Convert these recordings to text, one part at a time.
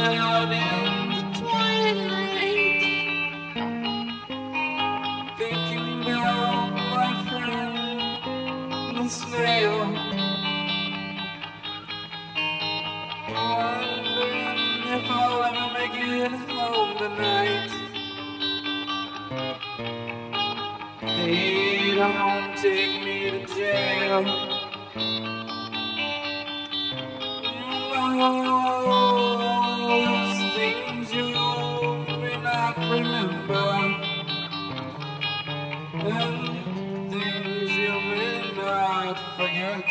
out in the twilight, thinking about my friend, the snail. Wondering if I'll ever make it home tonight. They don't take me to jail. Those things you may not remember, and things you may not forget.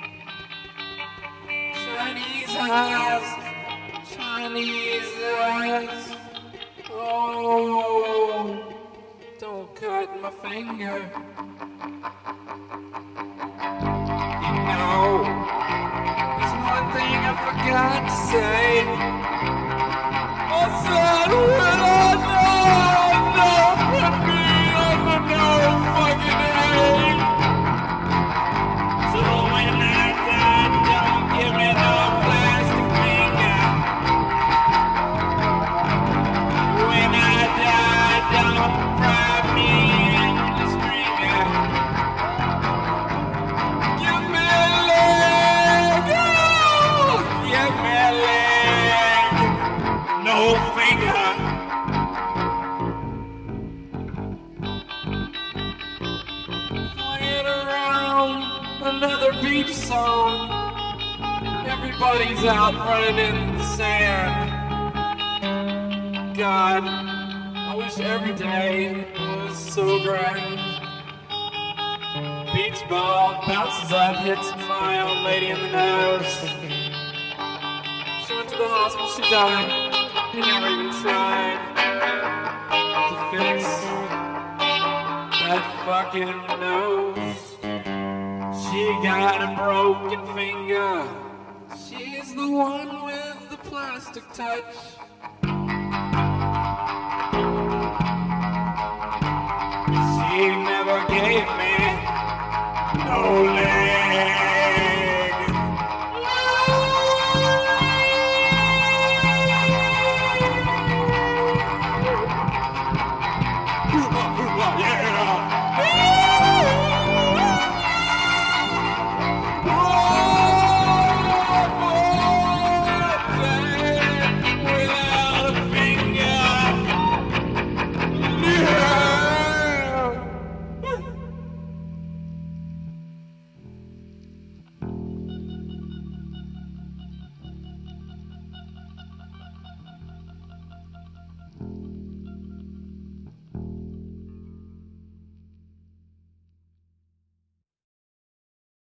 Chinese eyes, Chinese eyes. Oh, don't cut my finger. You know, there's one thing I forgot to say. I said, when I know, don't put me under no fucking hate. So when I die, don't give me no plastic finger. When I die, don't fry me in the stringer. Give me a leg, oh, give me a leg, no finger. Playing around another beach song. Everybody's out running in the sand. God, I wish every day was so grand. Beach ball bounces up, hits my old lady in the nose. She went to the hospital, she died. They never even tried to fix that fucking nose. She got a broken finger. She's the one with the plastic touch.